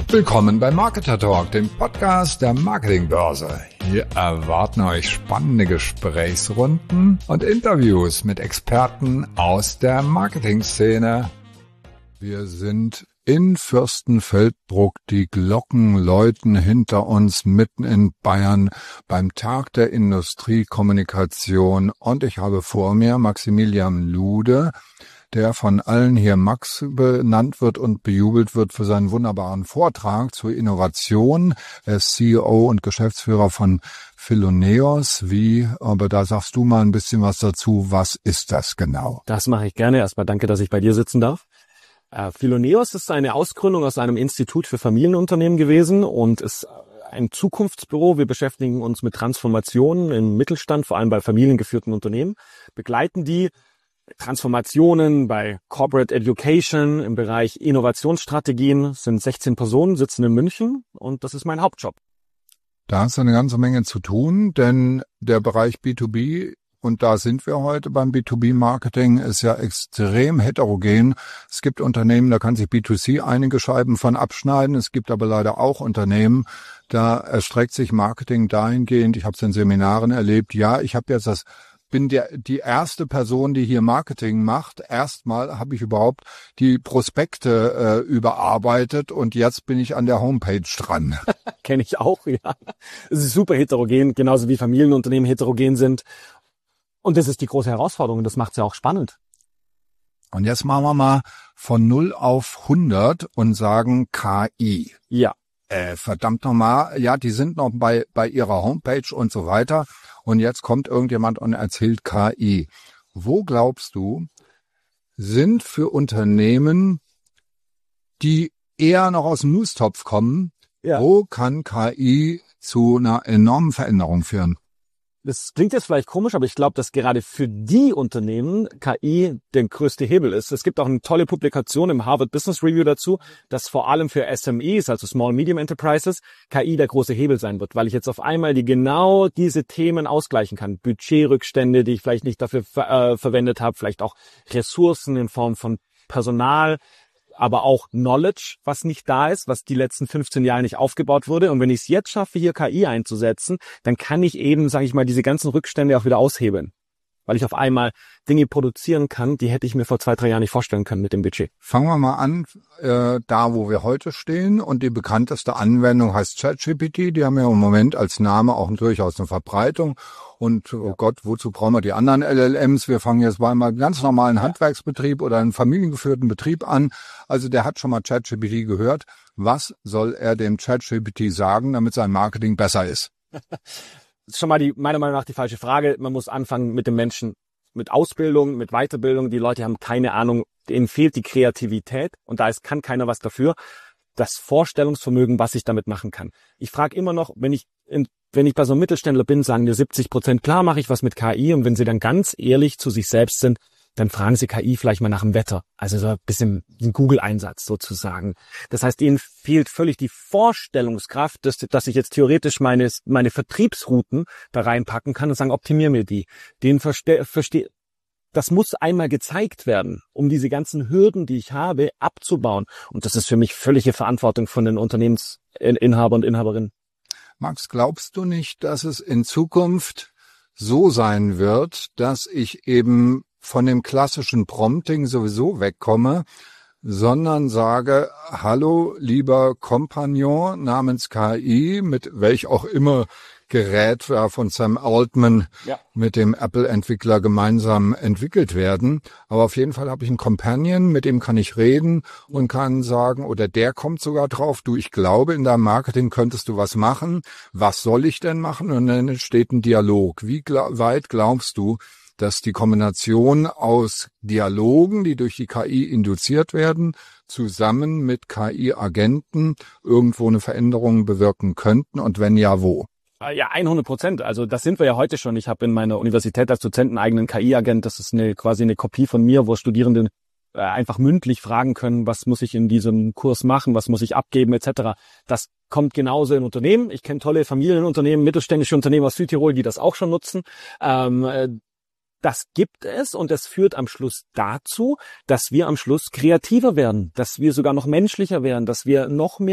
Willkommen bei Marketer Talk, dem Podcast der Marketingbörse. Hier erwarten euch spannende Gesprächsrunden und Interviews mit Experten aus der Marketingszene. Wir sind in Fürstenfeldbruck, die Glocken läuten hinter uns mitten in Bayern beim Tag der Industriekommunikation und ich habe vor mir Maximilian Lude, der von allen hier Max benannt wird und bejubelt wird für seinen wunderbaren Vortrag zur Innovation. Er ist CEO und Geschäftsführer von Philoneos. Aber da sagst du mal ein bisschen was dazu. Was ist das genau? Das mache ich gerne. Erstmal danke, dass ich bei dir sitzen darf. Philoneos ist eine Ausgründung aus einem Institut für Familienunternehmen gewesen und ist ein Zukunftsbüro. Wir beschäftigen uns mit Transformationen im Mittelstand, vor allem bei familiengeführten Unternehmen, begleiten die Transformationen bei Corporate Education im Bereich Innovationsstrategien. Es sind 16 Personen, sitzen in München und das ist mein Hauptjob. Da ist eine ganze Menge zu tun, denn der Bereich B2B, und da sind wir heute beim B2B-Marketing, ist ja extrem heterogen. Es gibt Unternehmen, da kann sich B2C einige Scheiben von abschneiden. Es gibt aber leider auch Unternehmen, da erstreckt sich Marketing dahingehend, ich habe es in Seminaren erlebt, bin die erste Person, die hier Marketing macht. Erstmal habe ich überhaupt die Prospekte überarbeitet und jetzt bin ich an der Homepage dran. Kenne ich auch, ja. Es ist super heterogen, genauso wie Familienunternehmen heterogen sind. Und das ist die große Herausforderung, das macht es ja auch spannend. Und jetzt machen wir mal von 0 auf 100 und sagen KI. Ja. Verdammt nochmal, ja, die sind noch bei ihrer Homepage und so weiter. Und jetzt kommt irgendjemand und erzählt KI. Wo glaubst du, sind für Unternehmen, die eher noch aus dem Nustopf kommen, Wo kann KI zu einer enormen Veränderung führen? Das klingt jetzt vielleicht komisch, aber ich glaube, dass gerade für die Unternehmen KI der größte Hebel ist. Es gibt auch eine tolle Publikation im Harvard Business Review dazu, dass vor allem für SMEs, also Small Medium Enterprises, KI der große Hebel sein wird, weil ich jetzt auf einmal genau diese Themen ausgleichen kann. Budgetrückstände, die ich vielleicht nicht dafür verwendet habe, vielleicht auch Ressourcen in Form von Personal, aber auch Knowledge, was nicht da ist, was die letzten 15 Jahre nicht aufgebaut wurde. Und wenn ich es jetzt schaffe, hier KI einzusetzen, dann kann ich eben, sage ich mal, diese ganzen Rückstände auch wieder aushebeln. Weil ich auf einmal Dinge produzieren kann, die hätte ich mir vor 2-3 Jahren nicht vorstellen können mit dem Budget. Fangen wir mal an, da wo wir heute stehen. Und die bekannteste Anwendung heißt ChatGPT. Die haben ja im Moment als Name auch durchaus eine Verbreitung. Und oh Gott, wozu brauchen wir die anderen LLMs? Wir fangen jetzt bei einem ganz normalen Handwerksbetrieb oder einem familiengeführten Betrieb an. Also der hat schon mal ChatGPT gehört. Was soll er dem ChatGPT sagen, damit sein Marketing besser ist? Das ist schon mal meiner Meinung nach die falsche Frage. Man muss anfangen mit dem Menschen, mit Ausbildung, mit Weiterbildung. Die Leute haben keine Ahnung, denen fehlt die Kreativität und kann keiner was dafür. Das Vorstellungsvermögen, was ich damit machen kann. Ich frage immer noch, wenn ich bei so einem Mittelständler bin, sagen mir 70%, klar mache ich was mit KI. Und wenn sie dann ganz ehrlich zu sich selbst sind, dann fragen sie KI vielleicht mal nach dem Wetter. Also so ein bisschen ein Google-Einsatz sozusagen. Das heißt, ihnen fehlt völlig die Vorstellungskraft, dass ich jetzt theoretisch meine Vertriebsrouten da reinpacken kann und sagen, optimier mir die. Das muss einmal gezeigt werden, um diese ganzen Hürden, die ich habe, abzubauen. Und das ist für mich völlige Verantwortung von den Unternehmensinhaber und Inhaberinnen. Max, glaubst du nicht, dass es in Zukunft so sein wird, dass ich eben von dem klassischen Prompting sowieso wegkomme, sondern sage, hallo, lieber Kompagnon namens KI, mit welch auch immer Gerät von Sam Altman mit dem Apple-Entwickler gemeinsam entwickelt werden. Aber auf jeden Fall habe ich einen Companion, mit dem kann ich reden und kann sagen, oder der kommt sogar drauf, du, ich glaube, in deinem Marketing könntest du was machen. Was soll ich denn machen? Und dann entsteht ein Dialog. Wie weit glaubst du, dass die Kombination aus Dialogen, die durch die KI induziert werden, zusammen mit KI-Agenten irgendwo eine Veränderung bewirken könnten? Und wenn ja, wo? Ja, 100%. Also das sind wir ja heute schon. Ich habe in meiner Universität als Dozent einen eigenen KI-Agent. Das ist quasi eine Kopie von mir, wo Studierende einfach mündlich fragen können, was muss ich in diesem Kurs machen, was muss ich abgeben etc. Das kommt genauso in Unternehmen. Ich kenne tolle Familienunternehmen, mittelständische Unternehmen aus Südtirol, die das auch schon nutzen. Das gibt es und es führt am Schluss dazu, dass wir am Schluss kreativer werden, dass wir sogar noch menschlicher werden, dass wir noch mehr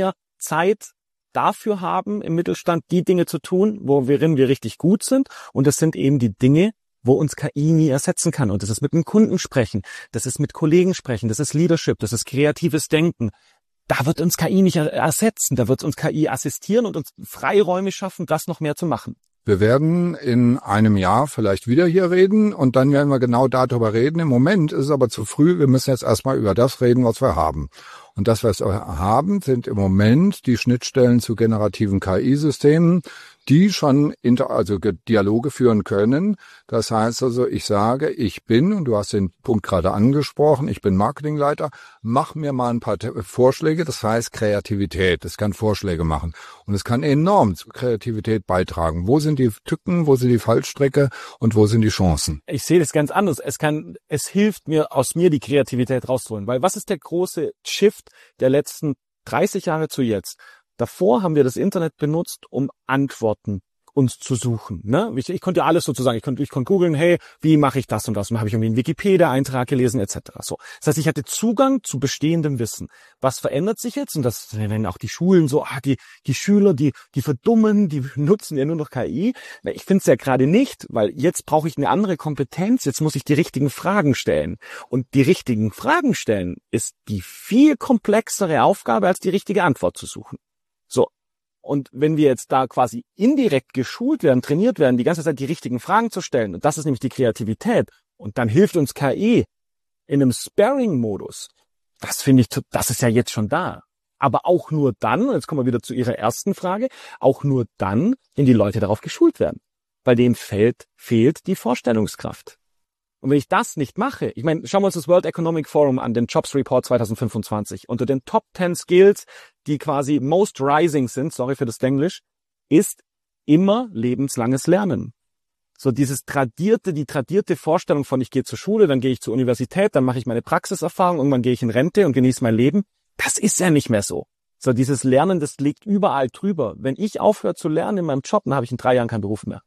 Zeit dafür haben, im Mittelstand die Dinge zu tun, worin wir richtig gut sind. Und das sind eben die Dinge, wo uns KI nie ersetzen kann. Und das ist mit dem Kunden sprechen, das ist mit Kollegen sprechen, das ist Leadership, das ist kreatives Denken. Da wird uns KI nicht ersetzen, da wird uns KI assistieren und uns Freiräume schaffen, das noch mehr zu machen. Wir werden in einem Jahr vielleicht wieder hier reden und dann werden wir genau darüber reden. Im Moment ist es aber zu früh. Wir müssen jetzt erstmal über das reden, was wir haben. Und das, was wir haben, sind im Moment die Schnittstellen zu generativen KI-Systemen, die schon Dialoge führen können. Das heißt also, ich sage, ich bin, und du hast den Punkt gerade angesprochen, ich bin Marketingleiter, mach mir mal ein paar Vorschläge, das heißt Kreativität. Es kann Vorschläge machen und es kann enorm zu Kreativität beitragen. Wo sind die Tücken, wo sind die Fallstricke und wo sind die Chancen? Ich sehe das ganz anders. Es hilft mir, aus mir die Kreativität rauszuholen, weil was ist der große Shift der letzten 30 Jahre zu jetzt? Davor haben wir das Internet benutzt, um Antworten uns zu suchen. Ne? Ich konnte ja alles sozusagen, ich konnte googeln, hey, wie mache ich das und das? Und dann habe ich irgendwie einen Wikipedia-Eintrag gelesen etc. So, das heißt, ich hatte Zugang zu bestehendem Wissen. Was verändert sich jetzt? Und das wenn auch die Schulen so, die Schüler, die verdummen, die nutzen ja nur noch KI. Ich finde es ja gerade nicht, weil jetzt brauche ich eine andere Kompetenz. Jetzt muss ich die richtigen Fragen stellen. Und die richtigen Fragen stellen ist die viel komplexere Aufgabe, als die richtige Antwort zu suchen. So. Und wenn wir jetzt da quasi indirekt geschult werden, trainiert werden, die ganze Zeit die richtigen Fragen zu stellen, und das ist nämlich die Kreativität, und dann hilft uns KI in einem Sparring-Modus, das finde ich, das ist ja jetzt schon da. Aber auch nur dann, und jetzt kommen wir wieder zu Ihrer ersten Frage, auch nur dann, wenn die Leute darauf geschult werden. Bei denen fehlt die Vorstellungskraft. Und wenn ich das nicht mache, ich meine, schauen wir uns das World Economic Forum an, den Jobs Report 2025. Unter den Top 10 Skills, die quasi most rising sind, sorry für das Englisch, ist immer lebenslanges Lernen. So die tradierte Vorstellung von, ich gehe zur Schule, dann gehe ich zur Universität, dann mache ich meine Praxiserfahrung, irgendwann gehe ich in Rente und genieße mein Leben. Das ist ja nicht mehr so. So dieses Lernen, das liegt überall drüber. Wenn ich aufhöre zu lernen in meinem Job, dann habe ich in 3 Jahren keinen Beruf mehr.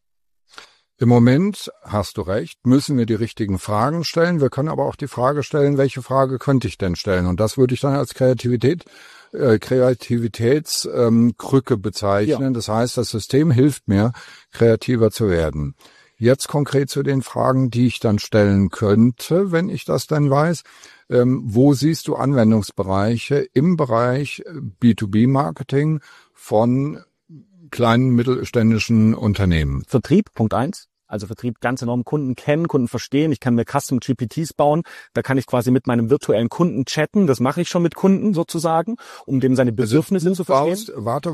Im Moment, hast du recht, müssen wir die richtigen Fragen stellen. Wir können aber auch die Frage stellen, welche Frage könnte ich denn stellen? Und das würde ich dann als Kreativitätskrücke bezeichnen. Ja. Das heißt, das System hilft mir, kreativer zu werden. Jetzt konkret zu den Fragen, die ich dann stellen könnte, wenn ich das dann weiß. Wo siehst du Anwendungsbereiche im Bereich B2B-Marketing von kleinen, mittelständischen Unternehmen? Vertrieb, Punkt 1. Also Vertrieb ganz enorm, Kunden kennen, Kunden verstehen. Ich kann mir Custom GPTs bauen. Da kann ich quasi mit meinem virtuellen Kunden chatten. Das mache ich schon mit Kunden sozusagen, um dem seine Bedürfnisse zu verstehen. Warte.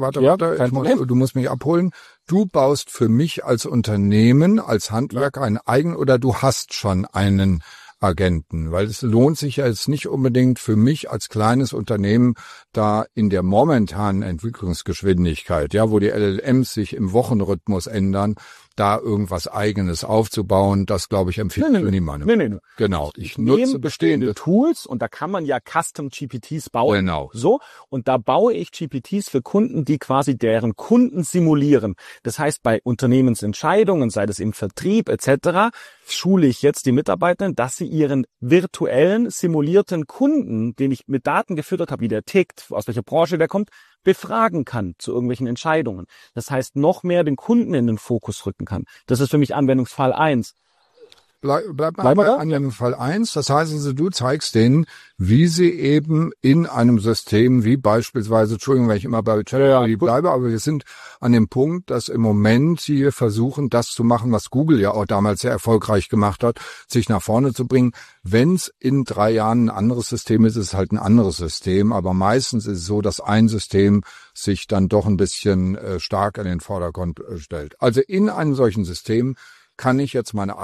Du musst mich abholen. Du baust für mich als Unternehmen, als Handwerker oder du hast schon einen Agenten, weil es lohnt sich ja jetzt nicht unbedingt für mich als kleines Unternehmen da in der momentanen Entwicklungsgeschwindigkeit, ja, wo die LLMs sich im Wochenrhythmus ändern, da irgendwas Eigenes aufzubauen, das, glaube ich, empfiehlt für niemanden. Nee. Genau. Ich nutze bestehende Tools und da kann man ja Custom GPTs bauen. Genau. So. Und da baue ich GPTs für Kunden, die quasi deren Kunden simulieren. Das heißt, bei Unternehmensentscheidungen, sei das im Vertrieb etc., schule ich jetzt die Mitarbeiter, dass sie ihren virtuellen, simulierten Kunden, den ich mit Daten gefüttert habe, wie der tickt, aus welcher Branche der kommt, befragen kann zu irgendwelchen Entscheidungen. Das heißt, noch mehr den Kunden in den Fokus rücken kann. Das ist für mich Anwendungsfall 1. Bleib mal bei Anwendungsfall 1. Das heißt also, du zeigst denen, wie sie eben in einem System wie beispielsweise, Entschuldigung, wenn ich immer bei ChatGPT bleibe, aber wir sind an dem Punkt, dass im Moment sie versuchen, das zu machen, was Google ja auch damals sehr erfolgreich gemacht hat, sich nach vorne zu bringen. Wenn es in 3 Jahren ein anderes System ist, ist es halt ein anderes System. Aber meistens ist es so, dass ein System sich dann doch ein bisschen stark in den Vordergrund stellt. Also in einem solchen System kann ich jetzt meine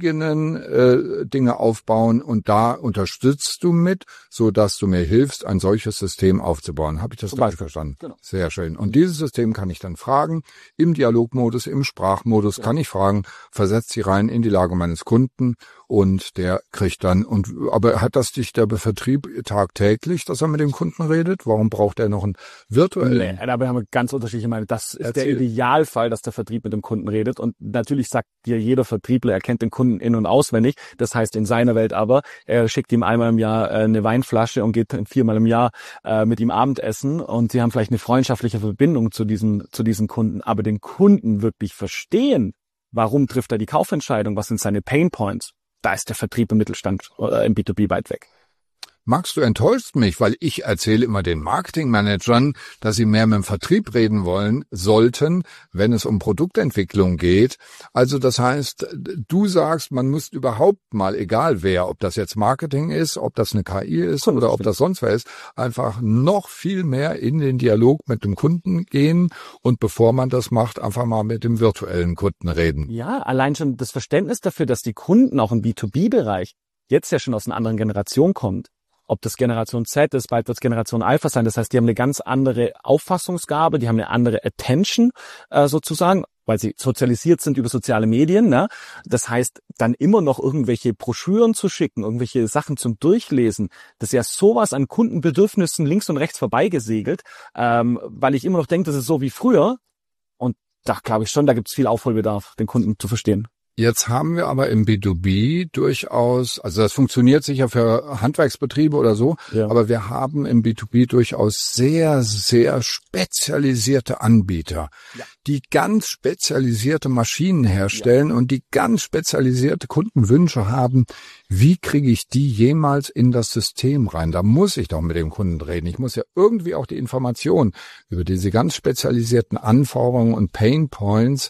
eigenen Dinge aufbauen und da unterstützt du mit, so dass du mir hilfst, ein solches System aufzubauen. Habe ich das richtig verstanden? Genau. Sehr schön. Und dieses System kann ich dann fragen, im Dialogmodus, im Sprachmodus kann ich fragen, versetzt sie rein in die Lage meines Kunden und der kriegt dann, aber hat das dich der Vertrieb tagtäglich, dass er mit dem Kunden redet? Warum braucht er noch einen virtuellen? Nee, da haben wir ganz unterschiedliche Meinungen. Das ist der Erzähl. Idealfall, dass der Vertrieb mit dem Kunden redet. Und natürlich sagt dir jeder Vertriebler, er kennt den Kunden in- und auswendig. Das heißt in seiner Welt aber, er schickt ihm einmal im Jahr eine Weinflasche und geht 4-mal im Jahr mit ihm Abendessen. Und sie haben vielleicht eine freundschaftliche Verbindung zu diesen Kunden. Aber den Kunden wirklich verstehen, warum trifft er die Kaufentscheidung, was sind seine Painpoints, da ist der Vertrieb im Mittelstand oder im B2B weit weg. Max, du enttäuschst mich, weil ich erzähle immer den Marketingmanagern, dass sie mehr mit dem Vertrieb reden sollten, wenn es um Produktentwicklung geht. Also das heißt, du sagst, man muss überhaupt mal, egal wer, ob das jetzt Marketing ist, ob das eine KI ist oder ob das sonst wer ist, einfach noch viel mehr in den Dialog mit dem Kunden gehen und bevor man das macht, einfach mal mit dem virtuellen Kunden reden. Ja, allein schon das Verständnis dafür, dass die Kunden auch im B2B-Bereich jetzt ja schon aus einer anderen Generation kommt. Ob das Generation Z ist, bald wird es Generation Alpha sein. Das heißt, die haben eine ganz andere Auffassungsgabe, die haben eine andere Attention sozusagen, weil sie sozialisiert sind über soziale Medien. Ne? Das heißt, dann immer noch irgendwelche Broschüren zu schicken, irgendwelche Sachen zum Durchlesen, das ist ja sowas an Kundenbedürfnissen links und rechts vorbeigesegelt, weil ich immer noch denke, das ist so wie früher. Und da glaube ich schon, da gibt es viel Aufholbedarf, den Kunden zu verstehen. Jetzt haben wir aber im B2B durchaus, also das funktioniert sicher für Handwerksbetriebe oder so, Ja. aber wir haben im B2B durchaus sehr, sehr spezialisierte Anbieter, die ganz spezialisierte Maschinen herstellen und die ganz spezialisierte Kundenwünsche haben. Wie kriege ich die jemals in das System rein? Da muss ich doch mit dem Kunden reden. Ich muss ja irgendwie auch die Information über diese ganz spezialisierten Anforderungen und Pain Points,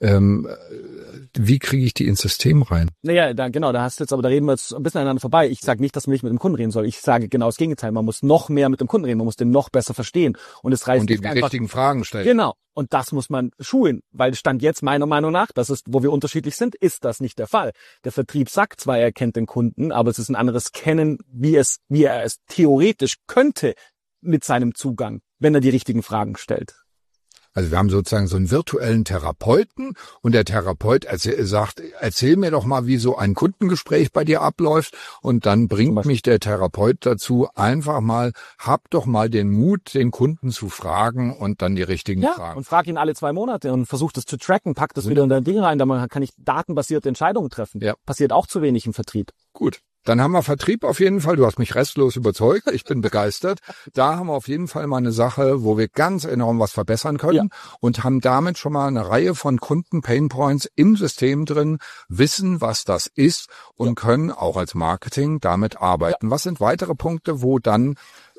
wie kriege ich die ins System rein? Naja, da hast du jetzt, aber da reden wir jetzt ein bisschen aneinander vorbei. Ich sage nicht, dass man nicht mit dem Kunden reden soll. Ich sage genau das Gegenteil. Man muss noch mehr mit dem Kunden reden. Man muss den noch besser verstehen. Und es reicht Und ihm nicht die einfach, richtigen Fragen stellen. genau. Und das muss man schulen, weil Stand jetzt meiner Meinung nach, das ist, wo wir unterschiedlich sind, ist das nicht der Fall. Der Vertrieb sagt zwar, er kennt den Kunden, aber es ist ein anderes Kennen, wie er es theoretisch könnte mit seinem Zugang, wenn er die richtigen Fragen stellt. Also wir haben sozusagen so einen virtuellen Therapeuten und der Therapeut sagt, erzähl mir doch mal, wie so ein Kundengespräch bei dir abläuft und dann bringt mich der Therapeut dazu, einfach mal, hab doch mal den Mut, den Kunden zu fragen und dann die richtigen Fragen. Und frag ihn alle 2 Monate und versuch das zu tracken, pack das wieder in dein Ding rein, dann kann ich datenbasierte Entscheidungen treffen. Ja. Passiert auch zu wenig im Vertrieb. Gut. Dann haben wir Vertrieb auf jeden Fall. Du hast mich restlos überzeugt. Ich bin begeistert. Da haben wir auf jeden Fall mal eine Sache, wo wir ganz enorm was verbessern können und haben damit schon mal eine Reihe von Kunden-Painpoints im System drin, wissen, was das ist und können auch als Marketing damit arbeiten. Was sind weitere Punkte, wo dann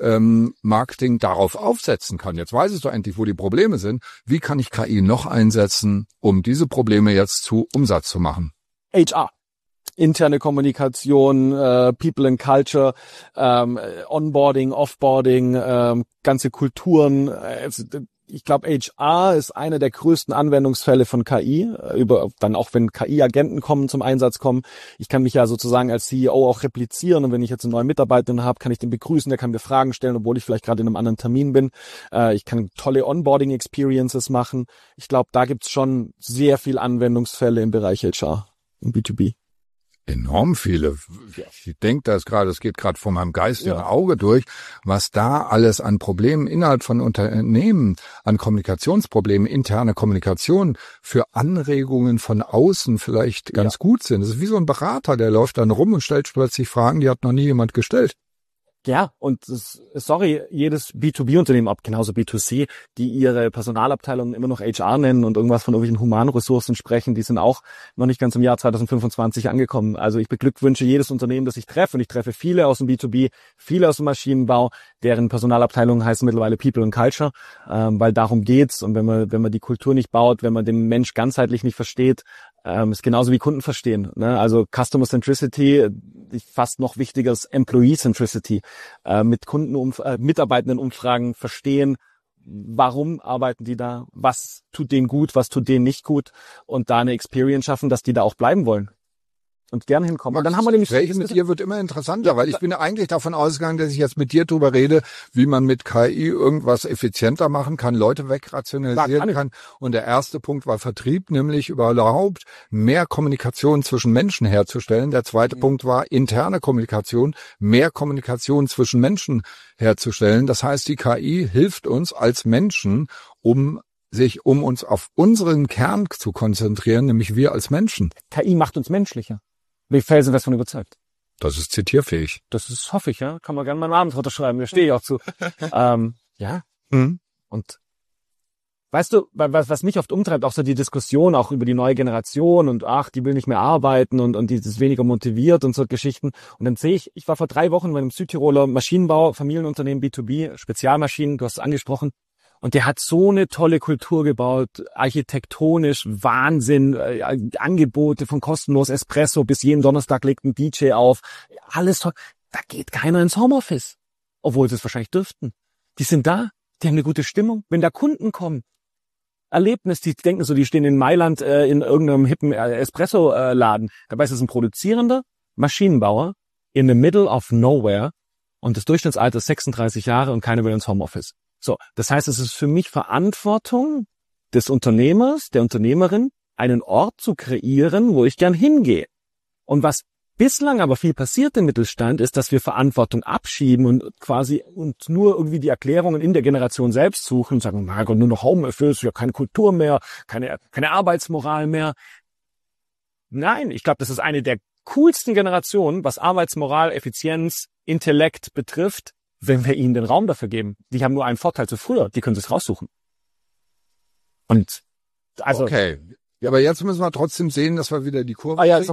Marketing darauf aufsetzen kann? Jetzt weißt du endlich, wo die Probleme sind. Wie kann ich KI noch einsetzen, um diese Probleme jetzt zu Umsatz zu machen? HR. Interne Kommunikation, People and Culture, Onboarding, Offboarding, ganze Kulturen. Ich glaube, HR ist einer der größten Anwendungsfälle von KI, dann auch wenn KI-Agenten zum Einsatz kommen. Ich kann mich ja sozusagen als CEO auch replizieren und wenn ich jetzt einen neuen Mitarbeiter habe, kann ich den begrüßen, der kann mir Fragen stellen, obwohl ich vielleicht gerade in einem anderen Termin bin. Ich kann tolle Onboarding-Experiences machen. Ich glaube, da gibt's schon sehr viel Anwendungsfälle im Bereich HR, im B2B. Enorm viele. Ich denke das geht gerade vor meinem geistigen Auge durch, was da alles an Problemen innerhalb von Unternehmen, an Kommunikationsproblemen, interne Kommunikation für Anregungen von außen vielleicht ganz gut sind. Das ist wie so ein Berater, der läuft dann rum und stellt plötzlich Fragen, die hat noch nie jemand gestellt. Ja, und jedes B2B-Unternehmen, ob genauso B2C, die ihre Personalabteilung immer noch HR nennen und irgendwas von irgendwelchen Humanressourcen sprechen, die sind auch noch nicht ganz im Jahr 2025 angekommen. Also ich beglückwünsche jedes Unternehmen, das ich treffe, und ich treffe viele aus dem B2B, viele aus dem Maschinenbau, deren Personalabteilungen heißen mittlerweile People and Culture, weil darum geht's. Und wenn man die Kultur nicht baut, wenn man den Mensch ganzheitlich nicht versteht, ist genauso wie Kunden verstehen. Ne? Also Customer Centricity, fast noch wichtiger als Employee Centricity. Mit Mitarbeitenden Umfragen verstehen, warum arbeiten die da, was tut denen gut, was tut denen nicht gut und da eine Experience schaffen, dass die da auch bleiben wollen. und gern hinkommen. Und dann haben wir nämlich Gespräch mit dir wird immer interessanter, weil ich bin ja eigentlich davon ausgegangen, dass ich jetzt mit dir drüber rede, wie man mit KI irgendwas effizienter machen kann, Leute wegrationalisieren kann. Und der erste Punkt war Vertrieb, nämlich überhaupt mehr Kommunikation zwischen Menschen herzustellen. Der zweite Punkt war interne Kommunikation, mehr Kommunikation zwischen Menschen herzustellen. Das heißt, die KI hilft uns als Menschen, um uns auf unseren Kern zu konzentrieren, nämlich wir als Menschen. KI macht uns menschlicher. Bin ich felsenfest von überzeugt. Das ist zitierfähig. Das ist, hoffe ich, ja. Kann man gerne meinen Namen runterschreiben, da stehe ich auch zu. Ja. Und weißt du, was mich oft umtreibt, auch so die Diskussion auch über die neue Generation und die will nicht mehr arbeiten und die ist weniger motiviert und so Geschichten. Und dann sehe ich war vor 3 Wochen bei einem Südtiroler Maschinenbau, Familienunternehmen B2B, Spezialmaschinen, du hast es angesprochen. Und der hat so eine tolle Kultur gebaut, architektonisch, Wahnsinn, Angebote von kostenlos Espresso bis jeden Donnerstag legt ein DJ auf. Alles toll. Da geht keiner ins Homeoffice, obwohl sie es wahrscheinlich dürften. Die sind da, die haben eine gute Stimmung. Wenn da Kunden kommen, Erlebnis, die denken so, die stehen in Mailand in irgendeinem hippen Espresso-Laden. Dabei ist es ein produzierender Maschinenbauer in the middle of nowhere und das Durchschnittsalter ist 36 Jahre und keiner will ins Homeoffice. So, das heißt, es ist für mich Verantwortung des Unternehmers, der Unternehmerin, einen Ort zu kreieren, wo ich gern hingehe. Und was bislang aber viel passiert im Mittelstand, ist, dass wir Verantwortung abschieben und quasi und nur irgendwie die Erklärungen in der Generation selbst suchen und sagen, mein Gott, nur noch Homeoffice, ja keine Kultur mehr, keine Arbeitsmoral mehr. Nein, ich glaube, das ist eine der coolsten Generationen, was Arbeitsmoral, Effizienz, Intellekt betrifft, wenn wir ihnen den Raum dafür geben. Die haben nur einen Vorteil zu früher, die können sich raussuchen. Und also okay, ja, aber jetzt müssen wir trotzdem sehen, dass wir wieder die Kurve kriegen.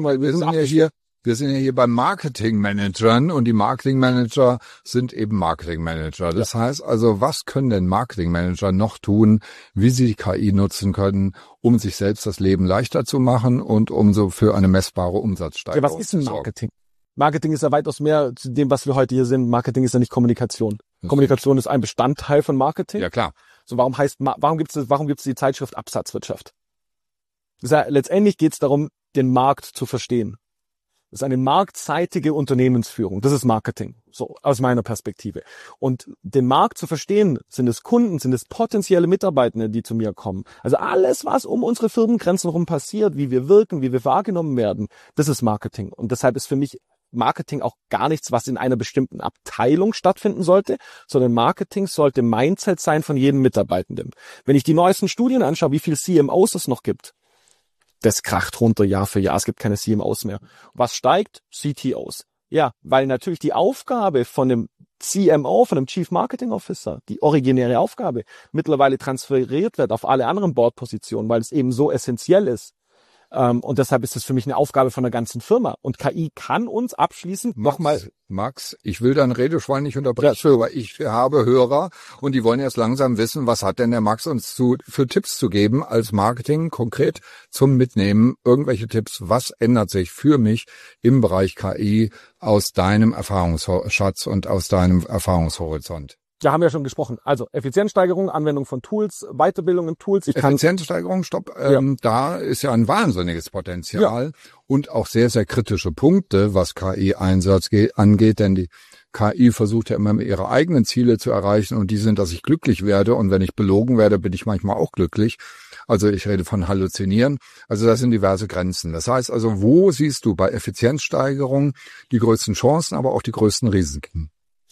Wir sind ja hier bei Marketingmanagern und die Marketingmanager sind eben Marketingmanager. Das heißt also, was können denn Marketingmanager noch tun, wie sie die KI nutzen können, um sich selbst das Leben leichter zu machen und um so für eine messbare Umsatzsteigerung zu sorgen? Was ist denn Marketing? Marketing ist ja weitaus mehr zu dem, was wir heute hier sind. Marketing ist ja nicht Kommunikation. Kommunikation ist ein Bestandteil von Marketing. Ja, klar. So, warum gibt's die Zeitschrift Absatzwirtschaft? Das ist ja, letztendlich geht's darum, den Markt zu verstehen. Das ist eine marktseitige Unternehmensführung. Das ist Marketing, so aus meiner Perspektive. Und den Markt zu verstehen, sind es Kunden, sind es potenzielle Mitarbeitende, die zu mir kommen. Also alles, was um unsere Firmengrenzen herum passiert, wie wir wirken, wie wir wahrgenommen werden, das ist Marketing. Und deshalb ist für mich Marketing auch gar nichts, was in einer bestimmten Abteilung stattfinden sollte, sondern Marketing sollte Mindset sein von jedem Mitarbeitenden. Wenn ich die neuesten Studien anschaue, wie viel CMOs es noch gibt, das kracht runter Jahr für Jahr. Es gibt keine CMOs mehr. Was steigt? CTOs. Ja, weil natürlich die Aufgabe von dem CMO, von dem Chief Marketing Officer, die originäre Aufgabe, mittlerweile transferiert wird auf alle anderen Boardpositionen, weil es eben so essentiell ist. Und deshalb ist es für mich eine Aufgabe von der ganzen Firma. Und KI kann uns abschließend nochmal... Max, ich will dein Redeschwein nicht unterbrechen, aber ich habe Hörer und die wollen jetzt langsam wissen, was hat denn der Max uns für Tipps zu geben als Marketing, konkret zum Mitnehmen. Irgendwelche Tipps, was ändert sich für mich im Bereich KI aus deinem Erfahrungsschatz und aus deinem Erfahrungshorizont? Ja, haben wir ja schon gesprochen. Also Effizienzsteigerung, Anwendung von Tools, Weiterbildung in Tools. Effizienzsteigerung, stopp. Da ist ja ein wahnsinniges Potenzial und auch sehr, sehr kritische Punkte, was KI-Einsatz angeht, denn die KI versucht ja immer ihre eigenen Ziele zu erreichen und die sind, dass ich glücklich werde und wenn ich belogen werde, bin ich manchmal auch glücklich. Also ich rede von Halluzinieren. Also das sind diverse Grenzen. Das heißt also, wo siehst du bei Effizienzsteigerung die größten Chancen, aber auch die größten Risiken?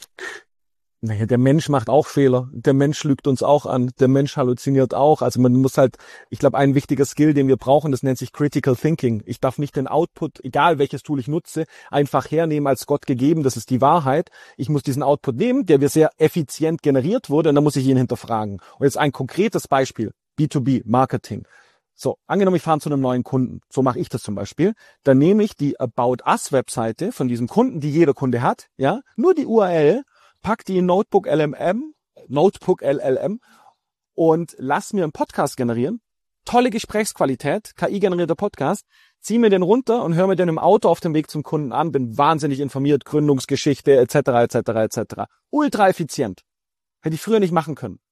Naja, der Mensch macht auch Fehler. Der Mensch lügt uns auch an. Der Mensch halluziniert auch. Also man muss halt, ich glaube, ein wichtiger Skill, den wir brauchen, das nennt sich Critical Thinking. Ich darf nicht den Output, egal welches Tool ich nutze, einfach hernehmen als Gott gegeben. Das ist die Wahrheit. Ich muss diesen Output nehmen, der mir sehr effizient generiert wurde, und dann muss ich ihn hinterfragen. Und jetzt ein konkretes Beispiel. B2B, Marketing. So, angenommen, ich fahre zu einem neuen Kunden. So mache ich das zum Beispiel. Dann nehme ich die About Us Webseite von diesem Kunden, die jeder Kunde hat, ja, nur die URL, pack die in Notebook LLM und lass mir einen Podcast generieren. Tolle Gesprächsqualität, KI-generierter Podcast. Zieh mir den runter und hör mir den im Auto auf dem Weg zum Kunden an. Bin wahnsinnig informiert, Gründungsgeschichte etc. Ultra effizient. Hätte ich früher nicht machen können.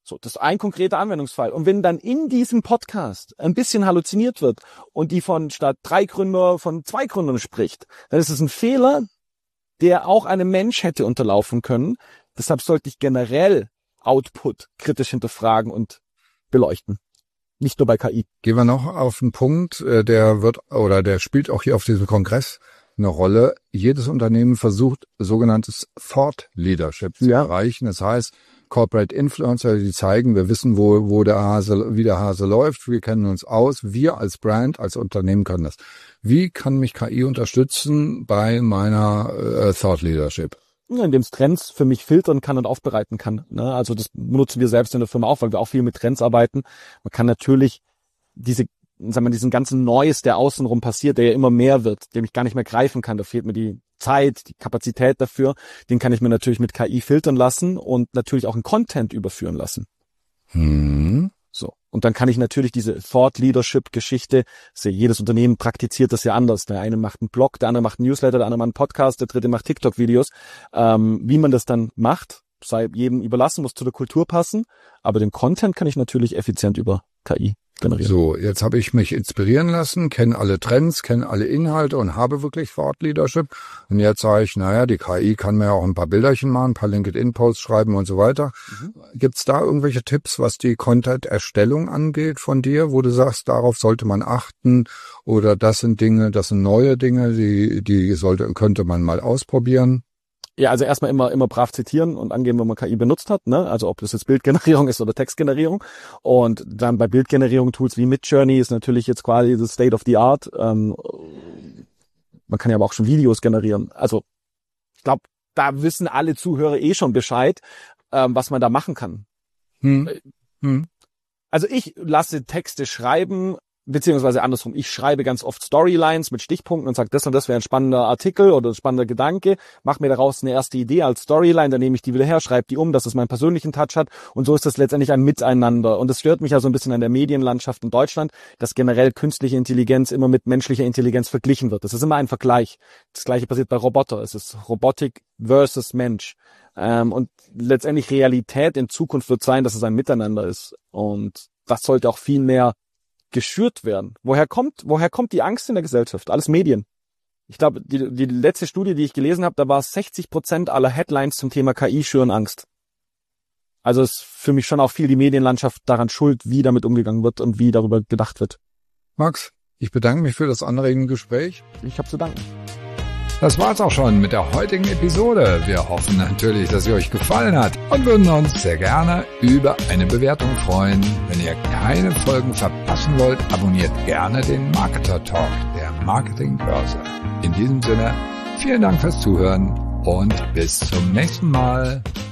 So, das ist ein konkreter Anwendungsfall. Und wenn dann in diesem Podcast ein bisschen halluziniert wird und die von statt 3 Gründer von 2 Gründern spricht, dann ist es ein Fehler, der auch einem Mensch hätte unterlaufen können. Deshalb sollte ich generell Output kritisch hinterfragen und beleuchten. Nicht nur bei KI. Gehen wir noch auf einen Punkt, der spielt auch hier auf diesem Kongress eine Rolle. Jedes Unternehmen versucht, sogenanntes Thought Leadership zu erreichen. Das heißt, Corporate Influencer, die zeigen, wir wissen, wie der Hase läuft, wir kennen uns aus, wir als Brand, als Unternehmen können das. Wie kann mich KI unterstützen bei meiner Thought Leadership? Indem es Trends für mich filtern kann und aufbereiten kann. Also das benutzen wir selbst in der Firma auch, weil wir auch viel mit Trends arbeiten. Man kann natürlich diesen ganzen Neues, der außenrum passiert, der ja immer mehr wird, den ich gar nicht mehr greifen kann, da fehlt mir die Zeit, die Kapazität dafür, den kann ich mir natürlich mit KI filtern lassen und natürlich auch in Content überführen lassen. So. Und dann kann ich natürlich diese Thought Leadership Geschichte, jedes Unternehmen praktiziert das ja anders. Der eine macht einen Blog, der andere macht einen Newsletter, der andere macht einen Podcast, der dritte macht TikTok-Videos. Wie man das dann macht, sei jedem überlassen, muss zu der Kultur passen. Aber den Content kann ich natürlich effizient über KI generieren. So, jetzt habe ich mich inspirieren lassen, kenne alle Trends, kenne alle Inhalte und habe wirklich Thought Leadership. Und jetzt sage ich, die KI kann mir auch ein paar Bilderchen machen, ein paar LinkedIn-Posts schreiben und so weiter. Gibt's da irgendwelche Tipps, was die Content-Erstellung angeht von dir, wo du sagst, darauf sollte man achten oder das sind neue Dinge, die könnte man mal ausprobieren? Ja, also erstmal immer brav zitieren und angeben, wenn man KI benutzt hat, ne? Also ob das jetzt Bildgenerierung ist oder Textgenerierung. Und dann bei Bildgenerierung Tools wie Midjourney ist natürlich jetzt quasi das State of the Art. Man kann ja aber auch schon Videos generieren. Also ich glaube, da wissen alle Zuhörer schon Bescheid, was man da machen kann. Also ich lasse Texte schreiben, beziehungsweise andersrum, ich schreibe ganz oft Storylines mit Stichpunkten und sage, das und das wäre ein spannender Artikel oder ein spannender Gedanke, mache mir daraus eine erste Idee als Storyline, dann nehme ich die wieder her, schreibe die um, dass es meinen persönlichen Touch hat und so ist das letztendlich ein Miteinander. Und das stört mich ja so ein bisschen an der Medienlandschaft in Deutschland, dass generell künstliche Intelligenz immer mit menschlicher Intelligenz verglichen wird. Das ist immer ein Vergleich. Das Gleiche passiert bei Roboter. Es ist Robotik versus Mensch. Und letztendlich Realität in Zukunft wird sein, dass es ein Miteinander ist. Und das sollte auch viel mehr geschürt werden. Woher kommt die Angst in der Gesellschaft? Alles Medien. Ich glaube, die letzte Studie, die ich gelesen habe, da war 60% aller Headlines zum Thema KI schüren Angst. Also ist für mich schon auch viel die Medienlandschaft daran schuld, wie damit umgegangen wird und wie darüber gedacht wird. Max, ich bedanke mich für das anregende Gespräch. Ich habe zu danken. Das war's auch schon mit der heutigen Episode. Wir hoffen natürlich, dass sie euch gefallen hat und würden uns sehr gerne über eine Bewertung freuen. Wenn ihr keine Folgen verpassen wollt, abonniert gerne den Marketer Talk der Marketingbörse. In diesem Sinne, vielen Dank fürs Zuhören und bis zum nächsten Mal.